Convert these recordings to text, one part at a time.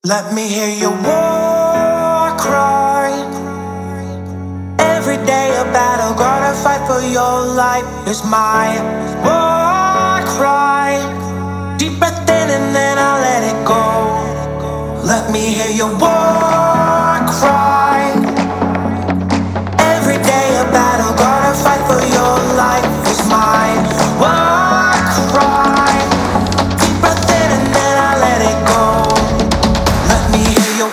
Let me hear your war cry. Every day a battle, gotta fight for your life. It's my war cry. Deep breath in and then I let it go. Let me hear your war cry. Every day a battle, gotta fight for your life. It's my war cry. Deep breath in and then I let it go. Let me hear your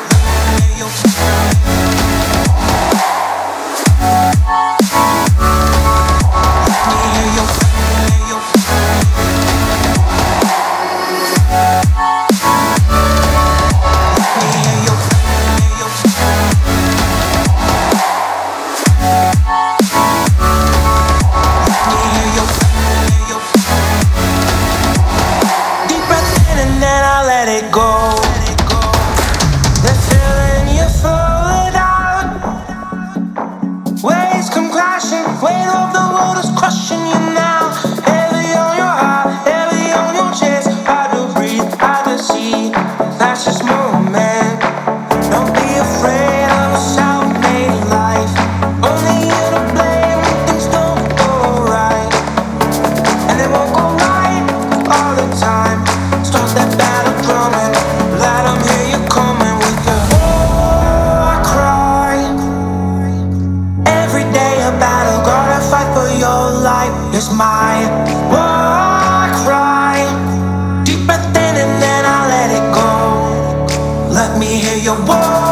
deep breath in and then I let it go. The feeling you flow it out. Waves come crashing, weight of the world is crushing you now. Heavy on your heart, heavy on your chest. Hard to breathe, hard to see. That's just moment. Don't be afraid of a self-made life. Only you to blame when things don't go right. And it won't go right all the time. Start that battle drumming. Let 'em hear you coming with your war cry. Every day a battle, gotta fight for your life. It's my war cry. Deep breath in and then I let it go. Let me hear your war